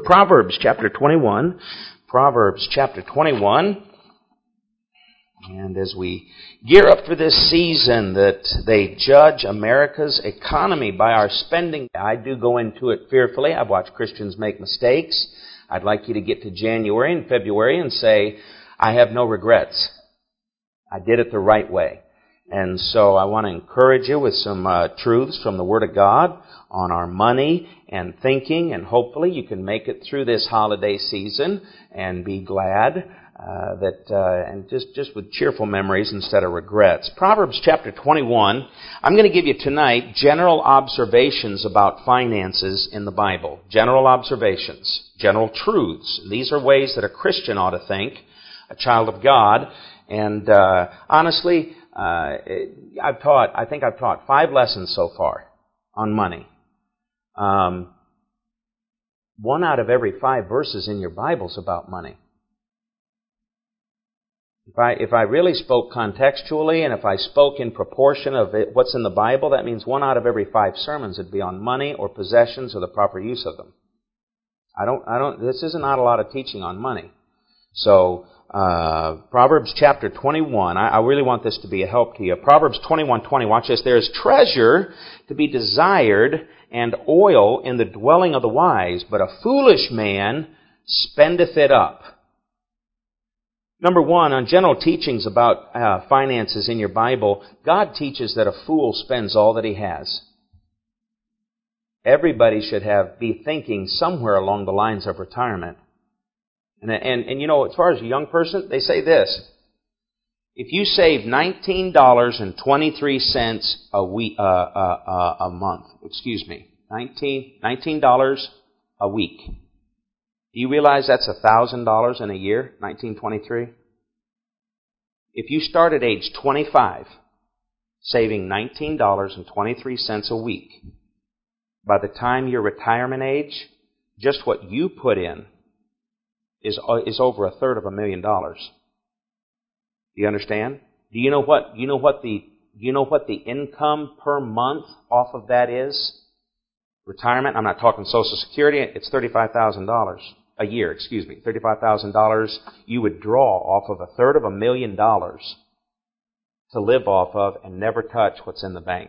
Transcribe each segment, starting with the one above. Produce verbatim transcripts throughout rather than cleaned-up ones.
Proverbs chapter twenty-one. Proverbs chapter twenty-one. And as we gear up for this season that they judge America's economy by our spending, I do go into it fearfully. I've watched Christians make mistakes. I'd like you to get to January and February and say, I have no regrets. I did it the right way. And so I want to encourage you with some uh, truths from the Word of God on our money and thinking, and hopefully you can make it through this holiday season and be glad uh, that, uh, and just, just with cheerful memories instead of regrets. Proverbs chapter twenty-one, I'm going to give you tonight general observations about finances in the Bible. General observations, general truths. These are ways that a Christian ought to think, a child of God, and uh, honestly, Uh, I've taught, I think I've taught five lessons so far on money. Um, one out of every five verses in your Bible is about money. If I, if I really spoke contextually and if I spoke in proportion of it, what's in the Bible, that means one out of every five sermons would be on money or possessions or the proper use of them. I don't, I don't, this is not a lot of teaching on money. So, Uh, Proverbs chapter twenty-one. I, I really want this to be a help to you. Proverbs twenty-one twenty. Watch this. There is treasure to be desired and oil in the dwelling of the wise, but a foolish man spendeth it up. Number one, on general teachings about uh, finances in your Bible, God teaches that a fool spends all that he has. Everybody should have be thinking somewhere along the lines of retirement. And, and, and you know, as far as a young person, they say this. If you save nineteen dollars and twenty-three cents a week, uh, uh, uh, a month, excuse me, nineteen, nineteen dollars a week. Do you realize that's one thousand dollars in a year, nineteen twenty-three? If you start at age twenty-five, saving nineteen dollars and twenty-three cents a week, by the time your retirement age, just what you put in is is over a third of a million dollars. Do you understand? Do you know what you know what the do you know what the income per month off of that is? Retirement, I'm not talking Social Security, it's thirty-five thousand dollars a year, excuse me. thirty-five thousand dollars you would draw off of a third of a million dollars to live off of and never touch what's in the bank.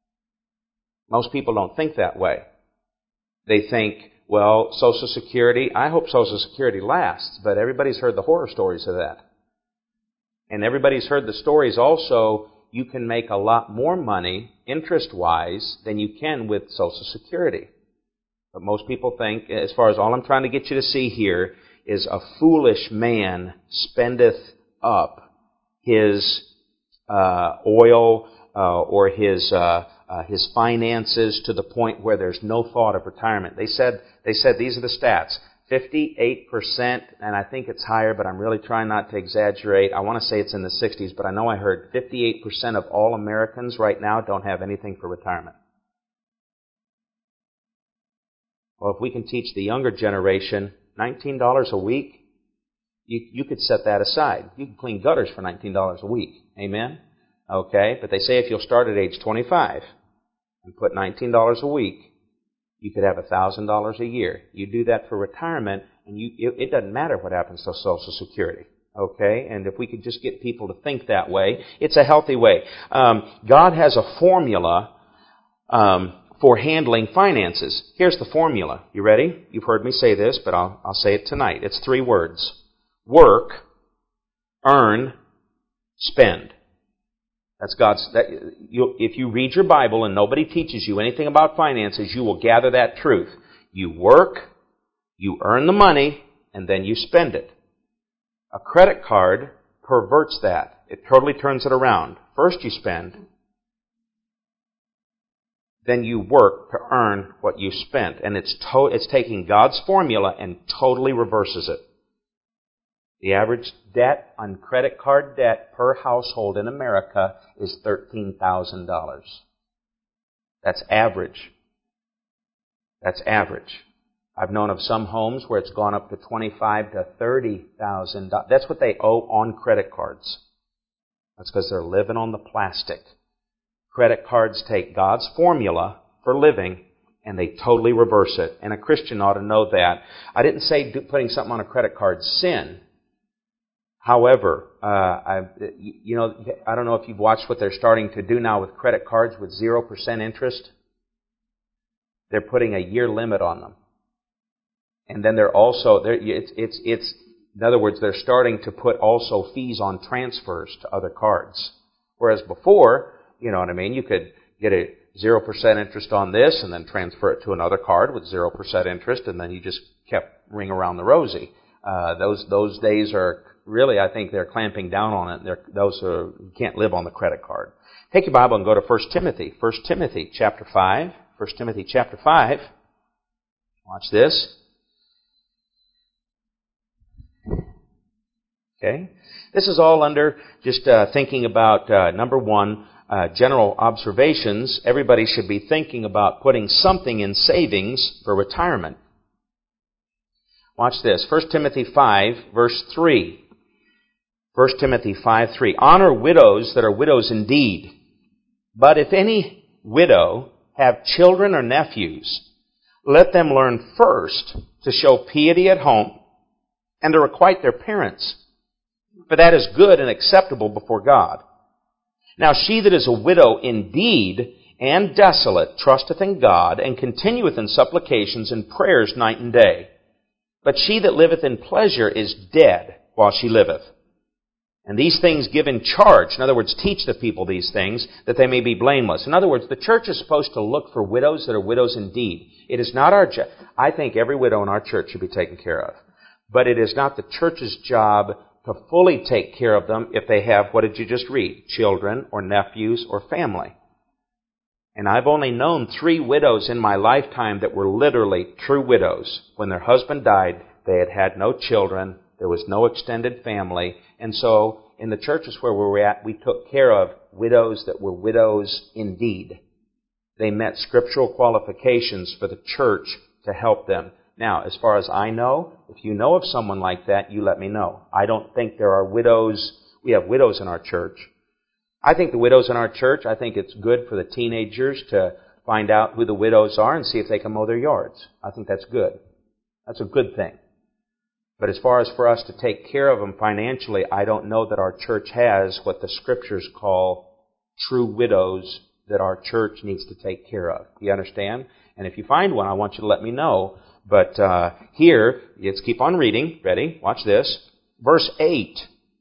Most people don't think that way. They think, well, Social Security, I hope Social Security lasts, but everybody's heard the horror stories of that. And everybody's heard the stories also, you can make a lot more money, interest-wise, than you can with Social Security. But most people think, as far as all I'm trying to get you to see here, is a foolish man spendeth up his uh, oil uh, or his uh, uh, his finances to the point where there's no thought of retirement. They said they said these are the stats: fifty-eight percent, and I think it's higher, but I'm really trying not to exaggerate. I want to say it's in the sixties, but I know I heard fifty-eight percent of all Americans right now don't have anything for retirement. Well, if we can teach the younger generation nineteen dollars a week, you, you could set that aside. You can clean gutters for nineteen dollars a week. Amen? Okay, but they say if you'll start at age twenty-five and put nineteen dollars a week, you could have one thousand dollars a year. You do that for retirement, and you, it, it doesn't matter what happens to Social Security. Okay, and if we could just get people to think that way, it's a healthy way. Um, God has a formula um, for handling finances. Here's the formula. You ready? You've heard me say this, but I'll, I'll say it tonight. It's three words: work, earn, spend. That's God's. That, you, if you read your Bible and nobody teaches you anything about finances, you will gather that truth. You work, you earn the money, and then you spend it. A credit card perverts that. It totally turns it around. First you spend, then you work to earn what you spent, and it's to, it's taking God's formula and totally reverses it. The average debt on credit card debt per household in America is thirteen thousand dollars. That's average. That's average. I've known of some homes where it's gone up to twenty-five thousand to thirty thousand dollars. That's what they owe on credit cards. That's because they're living on the plastic. Credit cards take God's formula for living and they totally reverse it. And a Christian ought to know that. I didn't say putting something on a credit card's sin. However, uh, I, you know, I don't know if you've watched what they're starting to do now with credit cards with zero percent interest. They're putting a year limit on them. And then they're also, they're, it's, it's, it's, in other words, they're starting to put also fees on transfers to other cards. Whereas before, you know what I mean, you could get a zero percent interest on this and then transfer it to another card with zero percent interest, and then you just kept ring around the rosy. Uh, those, those days are really, I think they're clamping down on it. They're, those are, you can't live on the credit card. Take your Bible and go to First Timothy. First Timothy chapter five. First Timothy chapter five. Watch this. Okay. This is all under just uh, thinking about, uh, number one, uh, general observations. Everybody should be thinking about putting something in savings for retirement. Watch this. First Timothy five, verse three. First Timothy five, three. Honor widows that are widows indeed. But if any widow have children or nephews, let them learn first to show piety at home and to requite their parents. For that is good and acceptable before God. Now she that is a widow indeed and desolate trusteth in God, and continueth in supplications and prayers night and day. But she that liveth in pleasure is dead while she liveth. And these things give in charge, in other words, teach the people these things, that they may be blameless. In other words, the church is supposed to look for widows that are widows indeed. It is not our job. I think every widow in our church should be taken care of. But it is not the church's job to fully take care of them if they have, what did you just read? Children or nephews or family. And I've only known three widows in my lifetime that were literally true widows. When their husband died, they had had no children. There was no extended family. And so, in the churches where we were at, we took care of widows that were widows indeed. They met scriptural qualifications for the church to help them. Now, as far as I know, if you know of someone like that, you let me know. I don't think there are widows. We have widows in our church. I think the widows in our church, I think it's good for the teenagers to find out who the widows are and see if they can mow their yards. I think that's good. That's a good thing. But as far as for us to take care of them financially, I don't know that our church has what the Scriptures call true widows that our church needs to take care of. Do you understand? And if you find one, I want you to let me know. But uh, here, let's keep on reading. Ready? Watch this. Verse eight.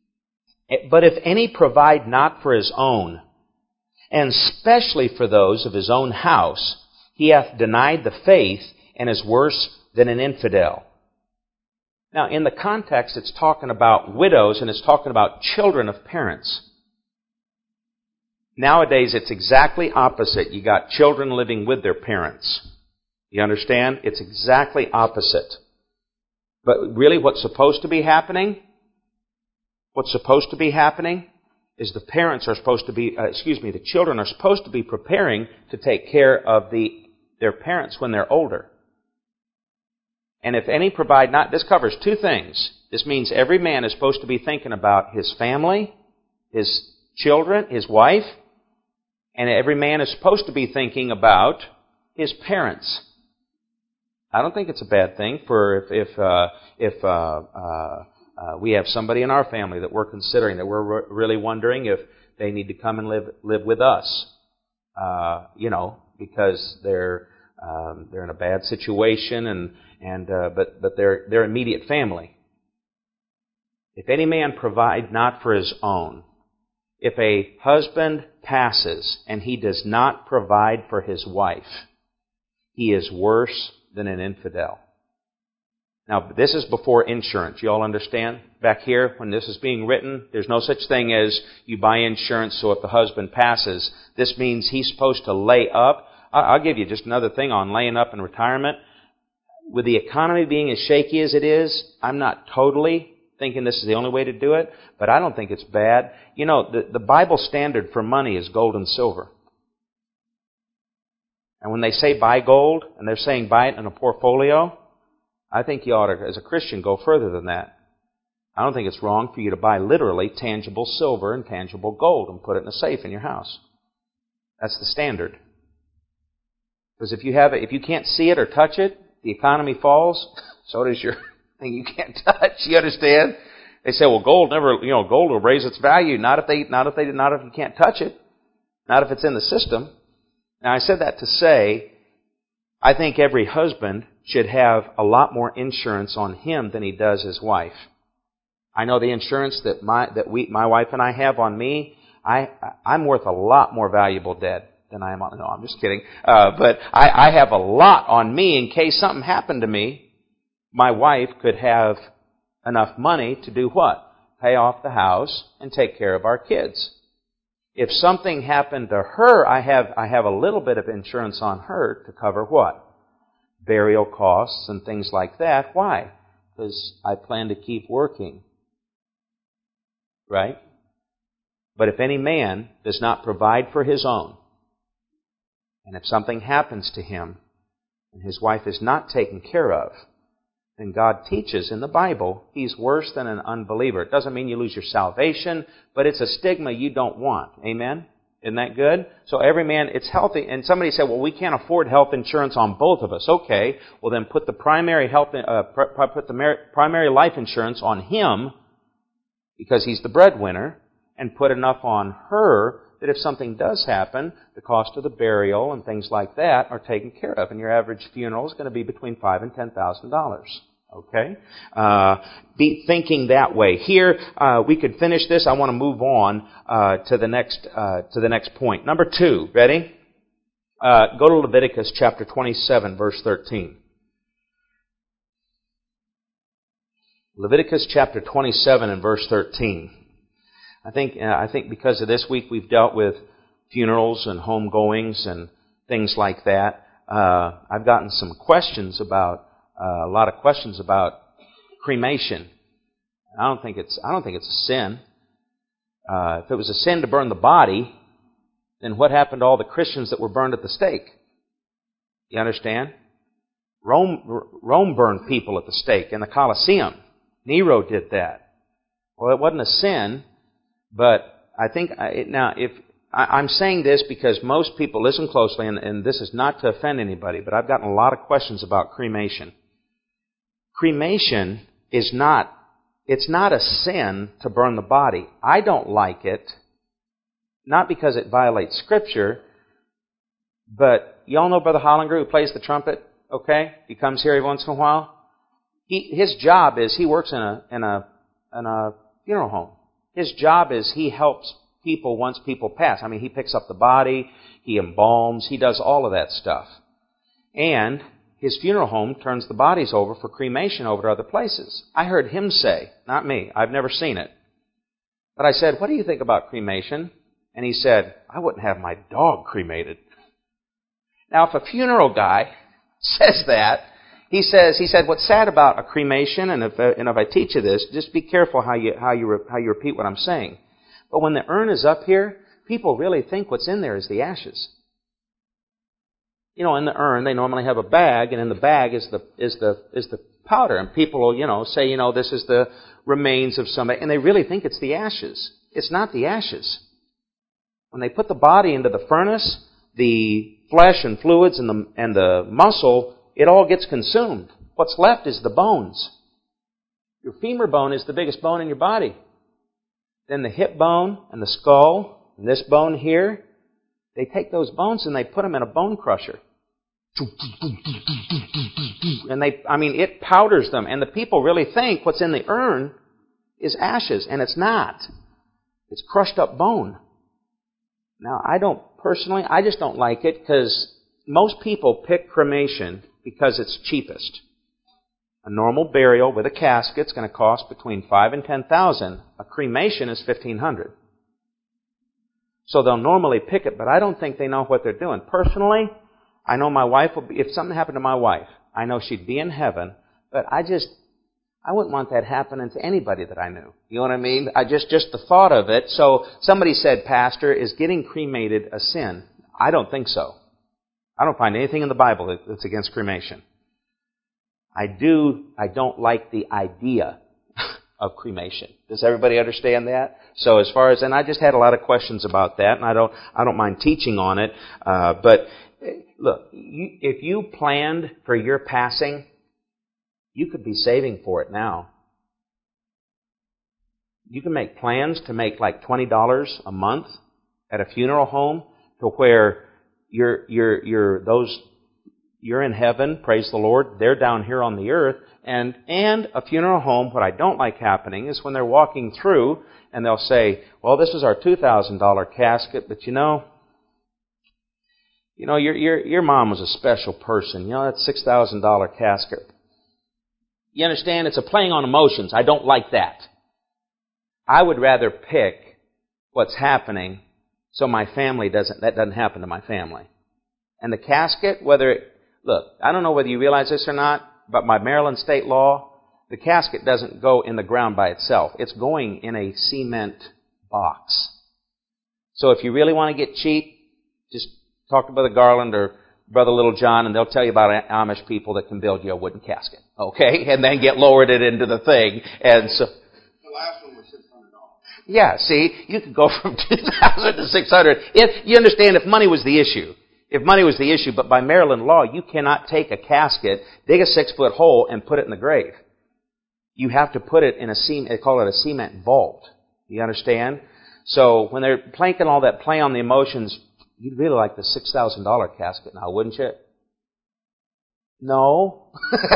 But if any provide not for his own, and especially for those of his own house, he hath denied the faith and is worse than an infidel. Now, in the context, it's talking about widows and it's talking about children of parents. Nowadays, it's exactly opposite. You got children living with their parents. You understand? It's exactly opposite. But really, what's supposed to be happening? What's supposed to be happening is the parents are supposed to be, uh, excuse me, the children are supposed to be preparing to take care of the their parents when they're older. And if any provide not, this covers two things. This means every man is supposed to be thinking about his family, his children, his wife, and every man is supposed to be thinking about his parents. I don't think it's a bad thing for if if uh, if uh, uh, uh, we have somebody in our family that we're considering, that we're re- really wondering if they need to come and live live with us, uh, you know, because they're um, they're in a bad situation, and and uh, but but they're their immediate family. If any man provide not for his own, if a husband passes and he does not provide for his wife, he is worse than an infidel. Now, this is before insurance. You all understand? Back here, when this is being written, there's no such thing as you buy insurance so if the husband passes. This means he's supposed to lay up. I'll give you just another thing on laying up in retirement. With the economy being as shaky as it is, I'm not totally thinking this is the only way to do it, but I don't think it's bad. You know, the, the Bible standard for money is gold and silver. And when they say buy gold, and they're saying buy it in a portfolio, I think you ought to, as a Christian, go further than that. I don't think it's wrong for you to buy literally tangible silver and tangible gold and put it in a safe in your house. That's the standard. Because if you have it, if you can't see it or touch it, the economy falls. So does your thing you can't touch. You understand? They say, well, gold never, you know, gold will raise its value. Not if they, not if they, not if you can't touch it. Not if it's in the system. Now, I said that to say, I think every husband should have a lot more insurance on him than he does his wife. I know the insurance that my that we my wife and I have on me. I I'm worth a lot more valuable dead than I am on. No, I'm just kidding. Uh, but I, I have a lot on me in case something happened to me. My wife could have enough money to do what? Pay off the house and take care of our kids. If something happened to her, I have I have a little bit of insurance on her to cover what? Burial costs and things like that. Why? Because I plan to keep working. Right? But if any man does not provide for his own, and if something happens to him and his wife is not taken care of, then God teaches in the Bible he's worse than an unbeliever. It doesn't mean you lose your salvation, but it's a stigma you don't want. Amen? Isn't that good? So every man, it's healthy. And somebody said, well, we can't afford health insurance on both of us. Okay, well then put the primary health, uh, put the primary life insurance on him because he's the breadwinner, and put enough on her that if something does happen, the cost of the burial and things like that are taken care of. And your average funeral is going to be between five and ten thousand dollars. Okay, uh, be thinking that way. Here uh, we could finish this. I want to move on uh, to the next uh, to the next point. Number two. Ready? Uh, go to Leviticus chapter twenty-seven, verse thirteen. Leviticus chapter twenty-seven and verse thirteen. I think uh, I think because of this week we've dealt with funerals and homegoings and things like that. Uh, I've gotten some questions about uh, a lot of questions about cremation. I don't think it's I don't think it's a sin. Uh, if it was a sin to burn the body, then what happened to all the Christians that were burned at the stake? You understand? Rome Rome burned people at the stake in the Colosseum. Nero did that. Well, it wasn't a sin. But I think, now, if I'm saying this because most people, listen closely, and, and this is not to offend anybody, but I've gotten a lot of questions about cremation. Cremation is not, it's not a sin to burn the body. I don't like it, not because it violates Scripture, but y'all know Brother Hollinger who plays the trumpet, okay? He comes here every once in a while. He, his job is he works in a, in a, in a funeral home. His job is he helps people once people pass. I mean, he picks up the body, he embalms, he does all of that stuff. And his funeral home turns the bodies over for cremation over to other places. I heard him say, not me, I've never seen it. But I said, what do you think about cremation? And he said, I wouldn't have my dog cremated. Now, if a funeral guy says that, He says, he said, what's sad about a cremation, and if, uh, and if I teach you this, just be careful how you, how you, re- how you repeat what I'm saying. But when the urn is up here, people really think what's in there is the ashes. You know, in the urn, they normally have a bag, and in the bag is the, is the, is the powder. And people will, you know, say, you know, this is the remains of somebody, and they really think it's the ashes. It's not the ashes. When they put the body into the furnace, the flesh and fluids and the, and the muscle, it all gets consumed. What's left is the bones. Your femur bone is the biggest bone in your body. Then the hip bone and the skull and this bone here, they take those bones and they put them in a bone crusher. And they, I mean, it powders them. And the people really think what's in the urn is ashes, and it's not. It's crushed up bone. Now, I don't, personally, I just don't like it because most people pick cremation because it's cheapest. A normal burial with a casket is going to cost between five and ten thousand. A cremation is fifteen hundred. So they'll normally pick it, but I don't think they know what they're doing. Personally, I know my wife will be. If something happened to my wife, I know she'd be in heaven. But I just, I wouldn't want that happening to anybody that I knew. You know what I mean? I just, just the thought of it. So somebody said, Pastor, is getting cremated a sin? I don't think so. I don't find anything in the Bible that's against cremation. I do, I don't like the idea of cremation. Does everybody understand that? So as far as, and I just had a lot of questions about that, and I don't, I don't mind teaching on it, uh, but look, you, if you planned for your passing, you could be saving for it now. You can make plans to make like twenty dollars a month at a funeral home to where you're, you're, you're, those, you're in heaven, praise the Lord, they're down here on the earth, and, and a funeral home, what I don't like happening is when they're walking through and they'll say, well, this is our two thousand dollars casket, but you know, you know, your, your, your mom was a special person. You know, that six thousand dollars casket. You understand? It's a playing on emotions. I don't like that. I would rather pick what's happening so my family doesn't, that doesn't happen to my family. And the casket, whether it, look, I don't know whether you realize this or not, but by Maryland state law, the casket doesn't go in the ground by itself. It's going in a cement box. So if you really want to get cheap, just talk to Brother Garland or Brother Little John, and they'll tell you about Amish people that can build you a wooden casket, okay? And then get lowered it into the thing. And so, the last one was six hundred dollars. Yeah, see, you could go from two thousand to six hundred. If you understand, if money was the issue, if money was the issue, but by Maryland law, you cannot take a casket, dig a six foot hole, and put it in the grave. You have to put it in a cement. They call it a cement vault. You understand? So when they're planking all that play on the emotions, you'd really like the six thousand dollars casket now, wouldn't you? No.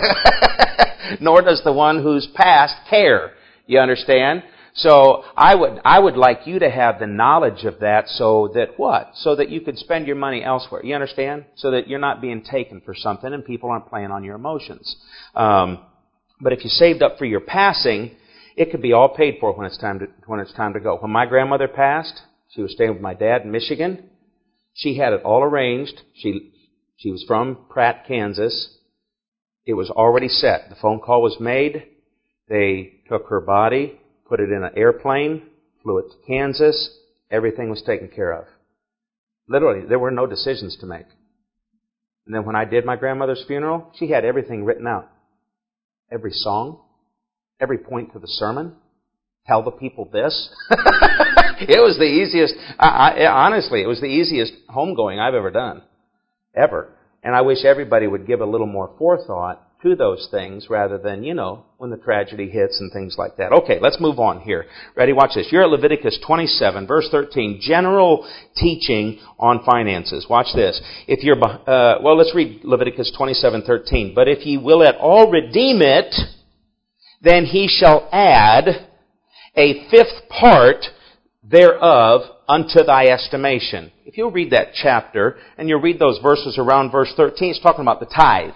Nor does the one who's passed care. You understand? So I would I would like you to have the knowledge of that so that what? So that you could spend your money elsewhere. You understand? So that you're not being taken for something and people aren't playing on your emotions. Um, but if you saved up for your passing, it could be all paid for when it's time to when it's time to go. When my grandmother passed, she was staying with my dad in Michigan. She had it all arranged. She she was from Pratt, Kansas. It was already set. The phone call was made. They took her body, put it in an airplane, flew it to Kansas. Everything was taken care of. Literally, there were no decisions to make. And then when I did my grandmother's funeral, she had everything written out. Every song, every point to the sermon, tell the people this. It was the easiest, I, I, honestly, it was the easiest homegoing I've ever done. Ever. And I wish everybody would give a little more forethought to those things rather than, you know, when the tragedy hits and things like that. Okay, let's move on here. Ready? Watch this. You're at Leviticus twenty-seven, verse thirteen. General teaching on finances. Watch this. If you're, uh, well, let's read Leviticus twenty-seven, thirteen. But if ye will at all redeem it, then he shall add a fifth part thereof unto thy estimation. If you'll read that chapter, and you'll read those verses around verse thirteen, it's talking about the tithe.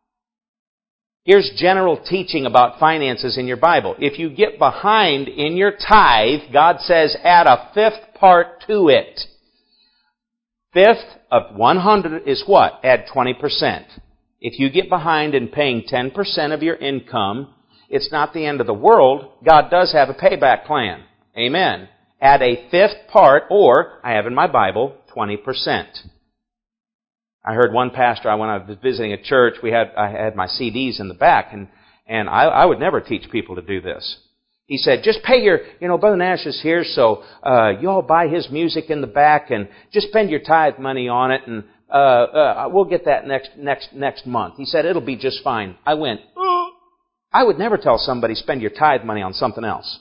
Here's general teaching about finances in your Bible. If you get behind in your tithe, God says add a fifth part to it. Fifth of one hundred is what? Add twenty percent. If you get behind in paying ten percent of your income, it's not the end of the world. God does have a payback plan. Amen. Add a fifth part, or, I have in my Bible, twenty percent. I heard one pastor, when I was visiting a church, we had I had my C Ds in the back, and, and I, I would never teach people to do this. He said, just pay your, you know, Brother Nash is here, so uh, you all buy his music in the back, and just spend your tithe money on it, and uh, uh, we'll get that next next next month. He said, it'll be just fine. I went, oh. I would never tell somebody, spend your tithe money on something else.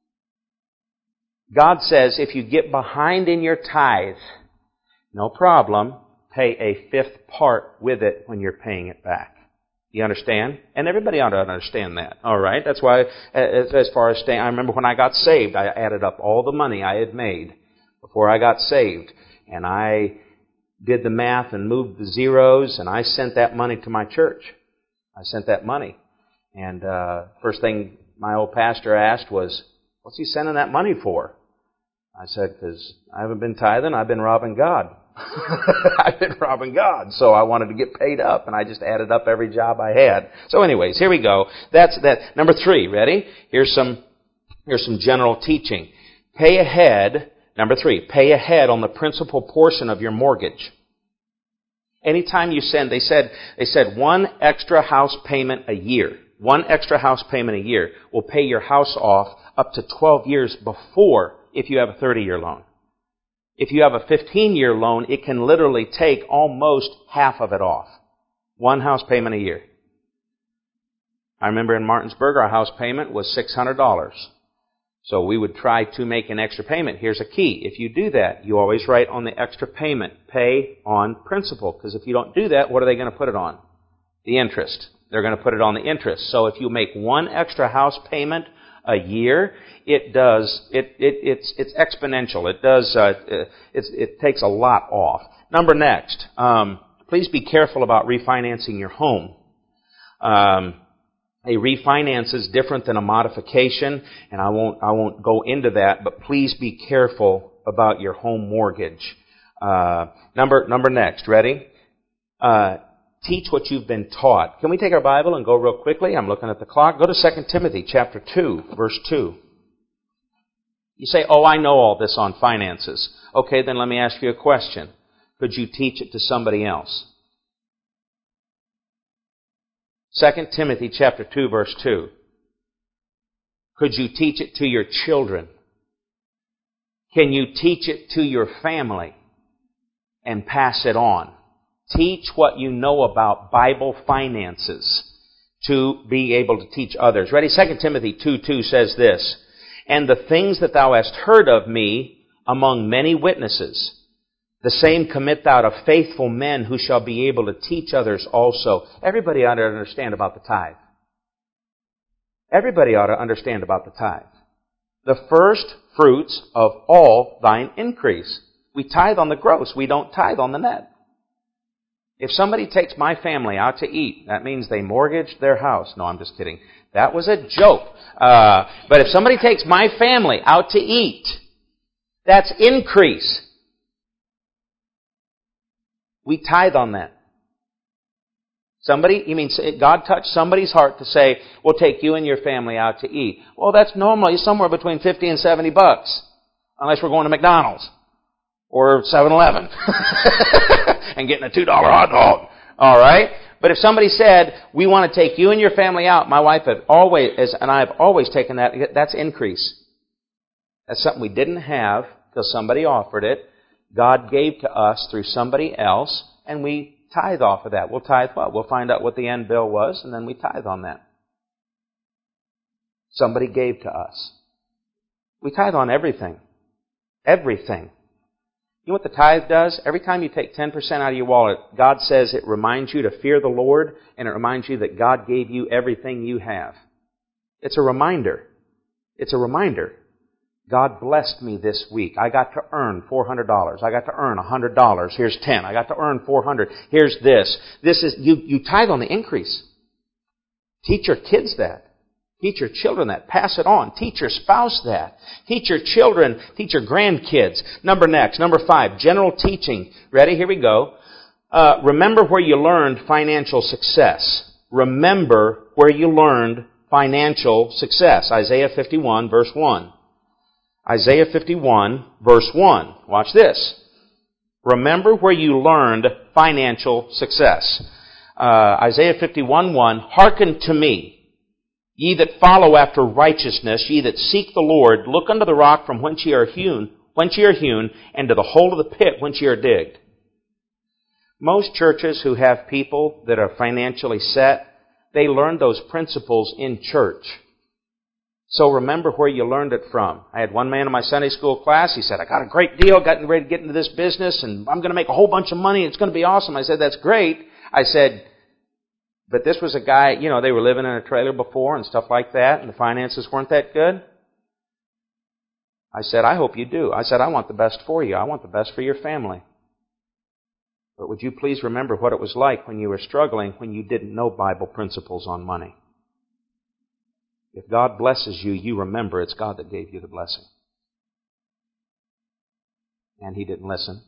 God says, if you get behind in your tithe, no problem. Pay a fifth part with it when you're paying it back. You understand? And everybody ought to understand that. All right? That's why, as, as far as staying, I remember when I got saved, I added up all the money I had made before I got saved. And I did the math and moved the zeros, and I sent that money to my church. I sent that money. And uh first thing my old pastor asked was, what's he sending that money for? I said, because I haven't been tithing, I've been robbing God. I've been robbing God, so I wanted to get paid up, and I just added up every job I had. So anyways, here we go. That's that. Number three, ready? Here's some, here's some general teaching. Pay ahead, number three, pay ahead on the principal portion of your mortgage. Anytime you send, they said, they said one extra house payment a year, one extra house payment a year will pay your house off up to twelve years before if you have a thirty-year loan. If you have a fifteen-year loan, it can literally take almost half of it off. One house payment a year. I remember in Martinsburg, our house payment was six hundred dollars. So we would try to make an extra payment. Here's a key. If you do that, you always write on the extra payment, pay on principal. Because if you don't do that, what are they going to put it on? The interest. They're going to put it on the interest. So if you make one extra house payment a year, it does, it, it, it's, it's exponential. It does, uh, it's, it takes a lot off. Number next, um, please be careful about refinancing your home. Um, a refinance is different than a modification, and I won't, I won't go into that, but please be careful about your home mortgage. Uh, number, number next, ready? Uh, Teach what you've been taught. Can we take our Bible and go real quickly? I'm looking at the clock. Go to Second Timothy chapter two, verse two. You say, oh, I know all this on finances. Okay, then let me ask you a question. Could you teach it to somebody else? Second Timothy chapter two, verse two. Could you teach it to your children? Can you teach it to your family and pass it on? Teach what you know about Bible finances to be able to teach others. Ready? Second Timothy two two says this, and the things that thou hast heard of me among many witnesses, the same commit thou to faithful men who shall be able to teach others also. Everybody ought to understand about the tithe. Everybody ought to understand about the tithe. The first fruits of all thine increase. We tithe on the gross. We don't tithe on the net. If somebody takes my family out to eat, that means they mortgaged their house. No, I'm just kidding. That was a joke. Uh, but if somebody takes my family out to eat, that's increase. We tithe on that. Somebody, you mean God touched somebody's heart to say, we'll take you and your family out to eat. Well, that's normally somewhere between fifty and seventy bucks. Unless we're going to McDonald's. Or seven eleven. And getting a two dollar hot dog. All right? But if somebody said, we want to take you and your family out, my wife had always, and I have always taken that, that's increase. That's something we didn't have because somebody offered it. God gave to us through somebody else, and we tithe off of that. We'll tithe what? We'll find out what the end bill was, and then we tithe on that. Somebody gave to us. We tithe on everything. Everything. You know what the tithe does? Every time you take ten percent out of your wallet, God says it reminds you to fear the Lord, and it reminds you that God gave you everything you have. It's a reminder. It's a reminder. God blessed me this week. I got to earn four hundred dollars. I got to earn one hundred dollars. Here's ten. I got to earn four hundred dollars. Here's this. This is, you, you tithe on the increase. Teach your kids that. Teach your children that. Pass it on. Teach your spouse that. Teach your children. Teach your grandkids. Number next. Number five. General teaching. Ready? Here we go. Uh, remember where you learned financial success. Remember where you learned financial success. Isaiah fifty-one, verse one. Isaiah fifty-one, verse one. Watch this. Remember where you learned financial success. Uh, Isaiah fifty-one, one. Hearken to me. Ye that follow after righteousness, ye that seek the Lord, look unto the rock from whence ye are hewn, whence ye are hewn, and to the hole of the pit whence ye are digged. Most churches who have people that are financially set, they learn those principles in church. So remember where you learned it from. I had one man in my Sunday school class, he said, I got a great deal, got ready to get into this business, and I'm going to make a whole bunch of money, it's going to be awesome. I said, that's great. I said, but this was a guy, you know, they were living in a trailer before and stuff like that, and the finances weren't that good. I said, I hope you do. I said, I want the best for you. I want the best for your family. But would you please remember what it was like when you were struggling, when you didn't know Bible principles on money? If God blesses you, you remember it's God that gave you the blessing. And he didn't listen.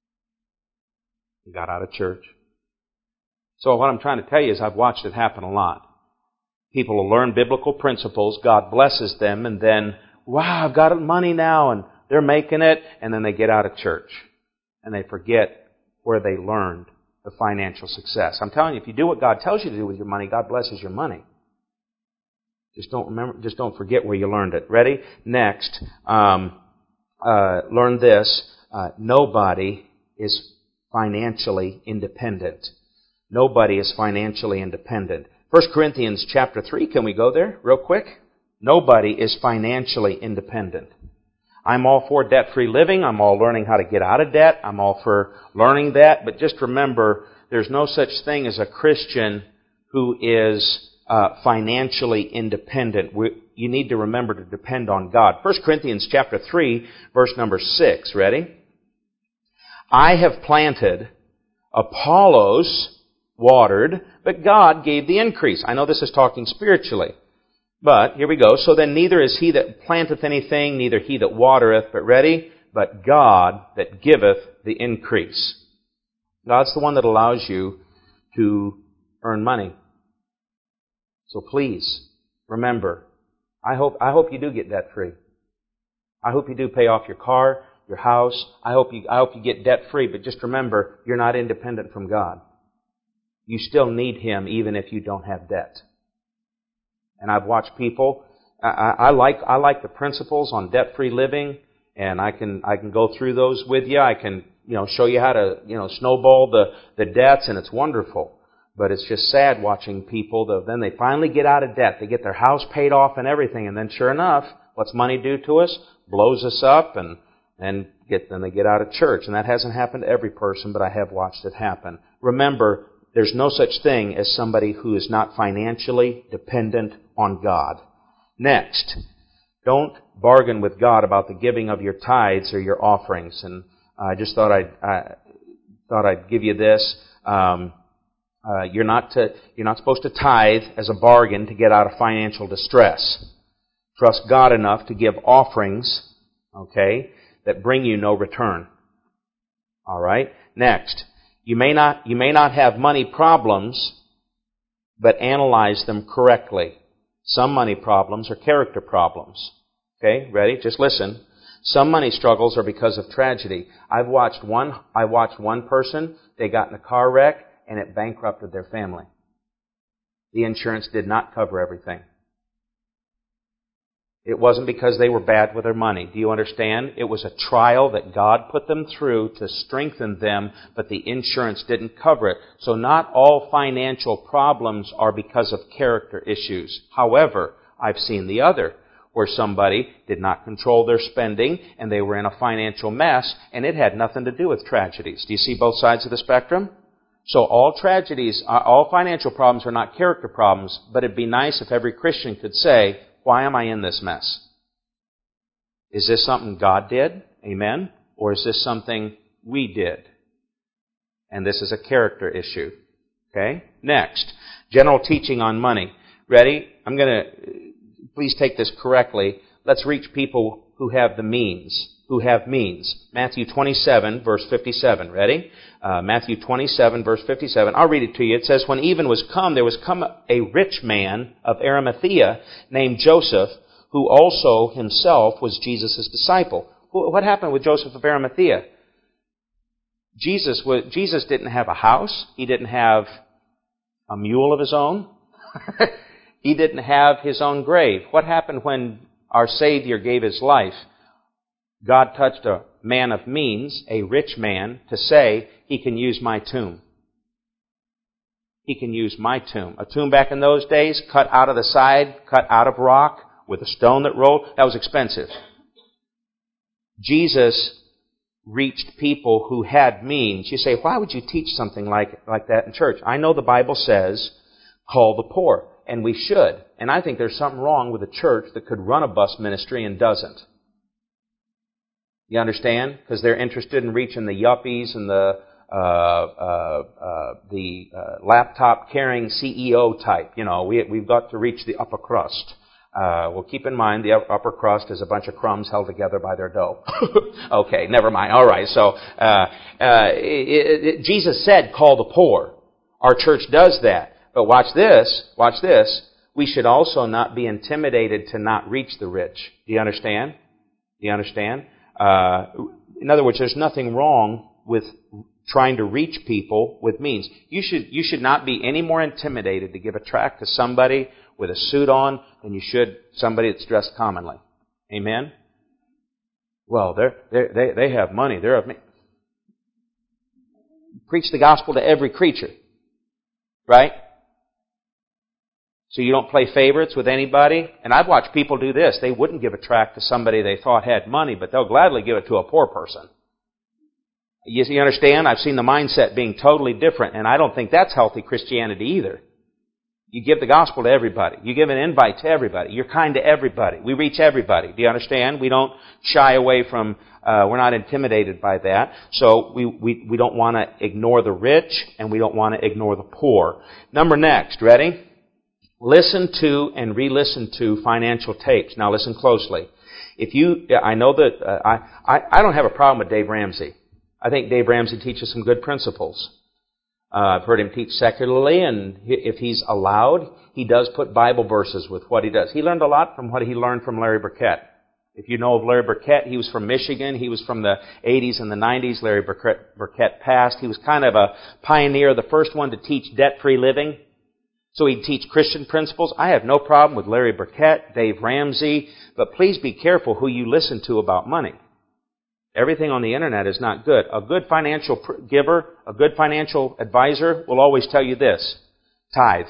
He got out of church. So what I'm trying to tell you is I've watched it happen a lot. People will learn biblical principles, God blesses them, and then, wow, I've got money now, and they're making it, and then they get out of church. And they forget where they learned the financial success. I'm telling you, if you do what God tells you to do with your money, God blesses your money. Just don't remember, just don't forget where you learned it. Ready? Next, um, uh, learn this. uh, nobody is financially independent. Nobody is financially independent. First Corinthians chapter three, can we go there real quick? Nobody is financially independent. I'm all for debt-free living. I'm all learning how to get out of debt. I'm all for learning that. But just remember, there's no such thing as a Christian who is uh, financially independent. We, you need to remember to depend on God. First Corinthians chapter three, verse number six. Ready? I have planted, Apollos watered, but God gave the increase. I know this is talking spiritually. But, here we go, so then neither is he that planteth anything, neither he that watereth, but ready, but God that giveth the increase. God's the one that allows you to earn money. So please, remember, I hope, I hope you do get debt free. I hope you do pay off your car, your house. I hope you, I hope you get debt free, but just remember, you're not independent from God. You still need Him even if you don't have debt. And I've watched people, I, I like, I like the principles on debt-free living, and I can, I can go through those with you. I can, you know, show you how to, you know, snowball the, the debts, and it's wonderful. But it's just sad watching people, that then they finally get out of debt. They get their house paid off and everything, and then sure enough, what's money do to us? Blows us up, and, and get, then they get out of church. And that hasn't happened to every person, but I have watched it happen. Remember, there's no such thing as somebody who is not financially dependent on God. Next, don't bargain with God about the giving of your tithes or your offerings. And I just thought I'd I thought I'd give you this. Um, uh, you're not to you're not supposed to tithe as a bargain to get out of financial distress. Trust God enough to give offerings, okay, that bring you no return. All right. Next. You may not, you may not have money problems, but analyze them correctly. Some money problems are character problems. Okay, ready? Just listen. Some money struggles are because of tragedy. I've watched one, I watched one person, they got in a car wreck and it bankrupted their family. The insurance did not cover everything. It wasn't because they were bad with their money. Do you understand? It was a trial that God put them through to strengthen them, but the insurance didn't cover it. So not all financial problems are because of character issues. However, I've seen the other, where somebody did not control their spending and they were in a financial mess, and it had nothing to do with tragedies. Do you see both sides of the spectrum? So all tragedies, all financial problems are not character problems, but it'd be nice if every Christian could say, why am I in this mess? Is this something God did? Amen? Or is this something we did? And this is a character issue. Okay? Next, general teaching on money. Ready? I'm going to, please take this correctly. Let's reach people who have the means. Who have means. Matthew twenty-seven, verse fifty-seven. Ready? Uh, Matthew twenty-seven, verse fifty-seven. I'll read it to you. It says, when even was come, there was come a rich man of Arimathea named Joseph, who also himself was Jesus' disciple. What happened with Joseph of Arimathea? Jesus was, Jesus didn't have a house. He didn't have a mule of his own. He didn't have his own grave. What happened when our Savior gave His life? God touched a man of means, a rich man, to say, He can use my tomb. He can use my tomb. A tomb back in those days, cut out of the side, cut out of rock, with a stone that rolled, that was expensive. Jesus reached people who had means. You say, why would you teach something like, like that in church? I know the Bible says, call the poor, and we should. And I think there's something wrong with a church that could run a bus ministry and doesn't. You understand? Because they're interested in reaching the yuppies and the uh, uh, uh, the uh, laptop-carrying C E O type. You know, we, we've got to reach the upper crust. Uh, well, keep in mind, the upper crust is a bunch of crumbs held together by their dough. Okay, never mind. All right, so uh, uh, it, it, Jesus said, call the poor. Our church does that. But watch this, watch this. We should also not be intimidated to not reach the rich. Do you understand? Do you understand? Uh, in other words, there's nothing wrong with trying to reach people with means. You should you should not be any more intimidated to give a tract to somebody with a suit on than you should somebody that's dressed commonly. Amen? Well, they're, they're, they they have money. They're of me. Preach the gospel to every creature. Right? So you don't play favorites with anybody. And I've watched people do this. They wouldn't give a tract to somebody they thought had money, but they'll gladly give it to a poor person. You, you understand? I've seen the mindset being totally different, and I don't think that's healthy Christianity either. You give the gospel to everybody. You give an invite to everybody. You're kind to everybody. We reach everybody. Do you understand? We don't shy away from, uh, we're not intimidated by that. So we, we, we don't want to ignore the rich, and we don't want to ignore the poor. Number next, ready? Listen to and re-listen to financial tapes. Now listen closely. If you, I know that, uh, I, I, I don't have a problem with Dave Ramsey. I think Dave Ramsey teaches some good principles. Uh, I've heard him teach secularly, and if he's allowed, he does put Bible verses with what he does. He learned a lot from what he learned from Larry Burkett. If you know of Larry Burkett, he was from Michigan. He was from the eighties and the nineties. Larry Burkett, Burkett passed. He was kind of a pioneer, the first one to teach debt-free living. So he'd teach Christian principles. I have no problem with Larry Burkett, Dave Ramsey, but please be careful who you listen to about money. Everything on the internet is not good. A good financial giver, a good financial advisor will always tell you this: tithe.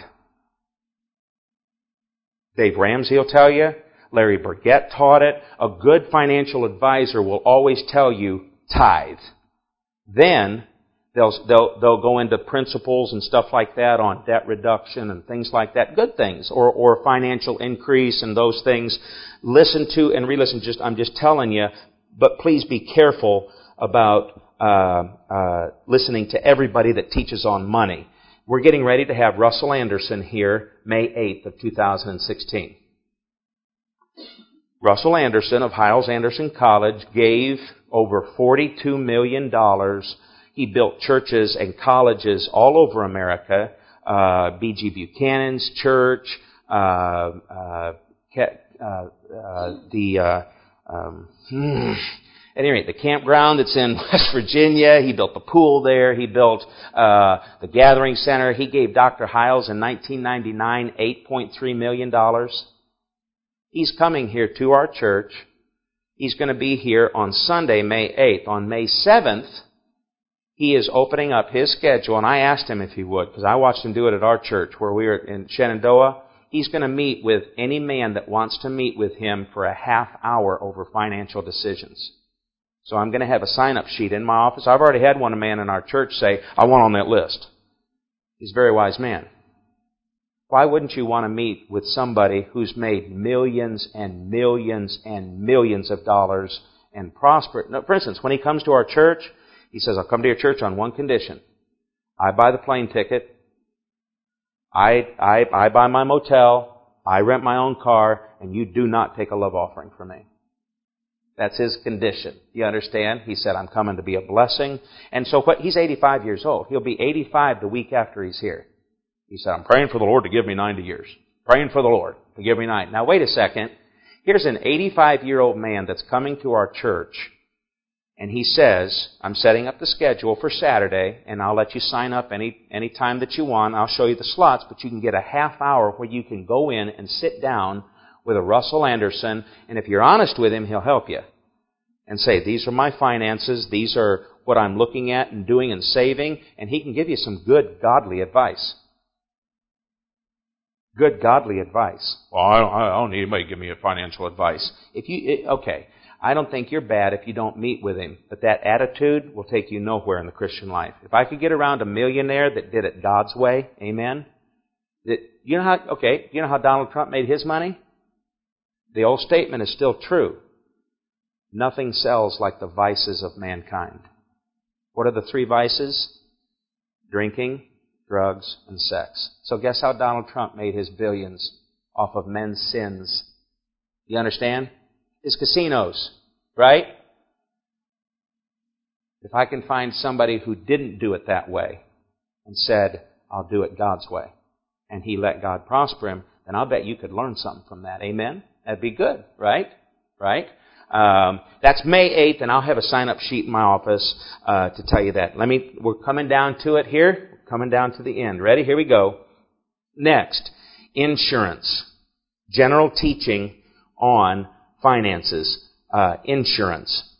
Dave Ramsey will tell you. Larry Burkett taught it. A good financial advisor will always tell you tithe. Then they'll, they'll, they'll go into principles and stuff like that on debt reduction and things like that. Good things. Or, or financial increase and those things. Listen to and re-listen. Just, I'm just telling you. But please be careful about uh, uh, listening to everybody that teaches on money. We're getting ready to have Russell Anderson here May eighth of two thousand sixteen. Russell Anderson of Hyles-Anderson College gave over forty-two million dollars. He built churches and colleges all over America. Uh, B G Buchanan's church, uh, uh, uh, uh, the... Uh, Um, hmm. At any rate, the campground that's in West Virginia, he built the pool there, he built uh, the Gathering Center. He gave Doctor Hyles in nineteen ninety-nine eight point three million dollars. He's coming here to our church. He's going to be here on Sunday, May eighth. On May seventh, he is opening up his schedule, and I asked him if he would, because I watched him do it at our church where we were in Shenandoah. He's going to meet with any man that wants to meet with him for a half hour over financial decisions. So I'm going to have a sign-up sheet in my office. I've already had one man in our church say, I want on that list. He's a very wise man. Why wouldn't you want to meet with somebody who's made millions and millions and millions of dollars and prosper? No, for instance, when he comes to our church, he says, I'll come to your church on one condition. I buy the plane ticket. I, I, I buy my motel, I rent my own car, and you do not take a love offering from me. That's his condition. You understand? He said, I'm coming to be a blessing. And so what? He's eighty-five years old. He'll be eighty-five the week after he's here. He said, I'm praying for the Lord to give me ninety years. Praying for the Lord to give me ninety. Now wait a second. Here's an eighty-five-year-old man that's coming to our church, and he says, I'm setting up the schedule for Saturday, and I'll let you sign up any any time that you want. I'll show you the slots, but you can get a half hour where you can go in and sit down with a Russell Anderson, and if you're honest with him, he'll help you. And say, these are my finances, these are what I'm looking at and doing and saving, and he can give you some good, godly advice. Good, godly advice. Well, I don't, I don't need anybody to give me a financial advice. If you, okay. I don't think you're bad if you don't meet with him. But that attitude will take you nowhere in the Christian life. If I could get around a millionaire that did it God's way, amen? That, you know how, okay, you know how Donald Trump made his money? The old statement is still true. Nothing sells like the vices of mankind. What are the three vices? Drinking, drugs, and sex. So guess how Donald Trump made his billions off of men's sins? You understand? His casinos, right? If I can find somebody who didn't do it that way and said, I'll do it God's way, and he let God prosper him, then I'll bet you could learn something from that. Amen? That'd be good, right? Right? Um, that's May eighth, and I'll have a sign-up sheet in my office uh, to tell you that. Let me. We're coming down to it here. We're coming down to the end. Ready? Here we go. Next, insurance. General teaching on finances. Uh, insurance.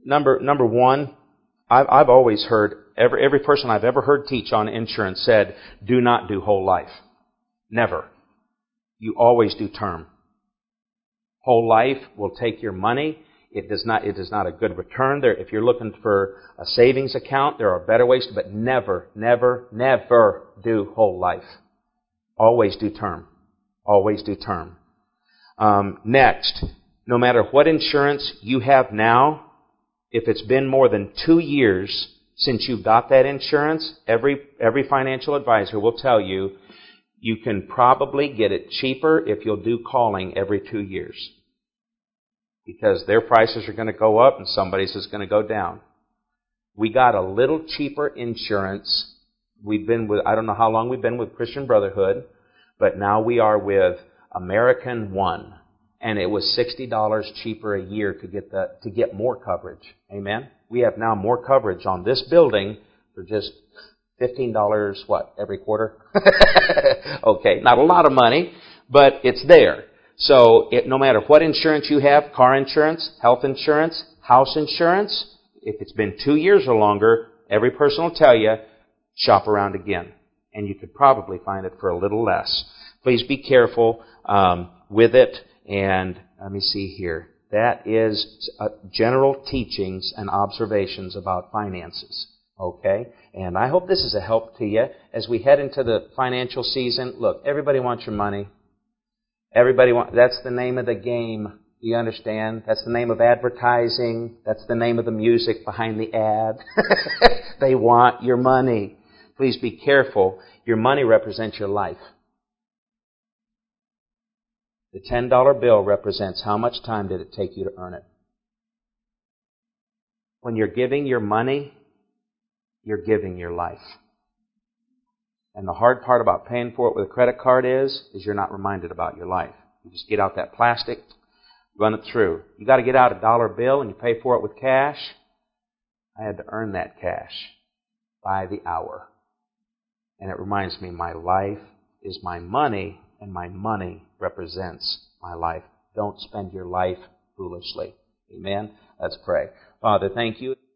number number one, I've, I've always heard, every, every person I've ever heard teach on insurance said, do not do whole life. Never. You always do term. Whole life will take your money. It does not, it is not a good return. There, if you're looking for a savings account, there are better ways, but never, never, never do whole life. Always do term. Always do term. Um, next, no matter what insurance you have now, if it's been more than two years since you got that insurance, every every financial advisor will tell you you can probably get it cheaper if you'll do calling every two years. Because their prices are going to go up and somebody's is going to go down. We got a little cheaper insurance. We've been with, I don't know how long we've been with Christian Brotherhood, but now we are with American One. And it was sixty dollars cheaper a year to get the, to get more coverage. Amen? We have now more coverage on this building for just fifteen dollars, what, every quarter? Okay, not a lot of money, but it's there. So it, no matter what insurance you have, car insurance, health insurance, house insurance, if it's been two years or longer, every person will tell you, shop around again. And you could probably find it for a little less. Please be careful um, with it. And let me see here. That is uh, general teachings and observations about finances. Okay? And I hope this is a help to you as we head into the financial season. Look, everybody wants your money. Everybody wants, that's the name of the game. You understand? That's the name of advertising. That's the name of the music behind the ad. They want your money. Please be careful. Your money represents your life. The ten dollar bill represents how much time did it take you to earn it. When you're giving your money, you're giving your life. And the hard part about paying for it with a credit card is, is you're not reminded about your life. You just get out that plastic, run it through. You got to get out a dollar bill and you pay for it with cash. I had to earn that cash by the hour. And it reminds me, my life is my money, and my money represents my life. Don't spend your life foolishly. Amen? Let's pray. Father, thank you.